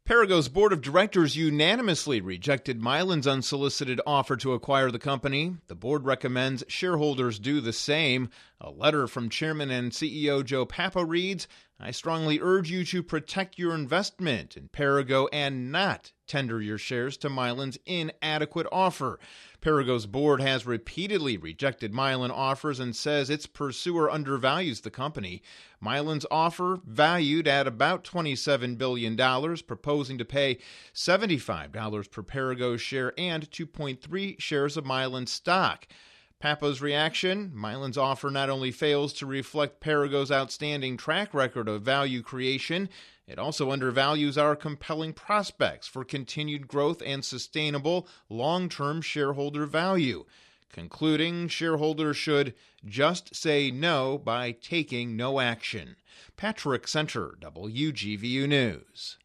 Perrigo's board of directors unanimously rejected Mylan's unsolicited offer to acquire the company. The board recommends shareholders do the same. A letter from Chairman and CEO Joe Papa reads, "I strongly urge you to protect your investment in Perrigo and not tender your shares to Mylan's inadequate offer." Perrigo's board has repeatedly rejected Mylan offers and says its pursuer undervalues the company. Mylan's offer, valued at about $27 billion, proposing to pay $75 per Perrigo share and 2.3 shares of Mylan stock. Papa's reaction: Mylan's offer not only fails to reflect Perrigo's outstanding track record of value creation, it also undervalues our compelling prospects for continued growth and sustainable long-term shareholder value. Concluding, shareholders should just say no by taking no action. Patrick Center, WGVU News.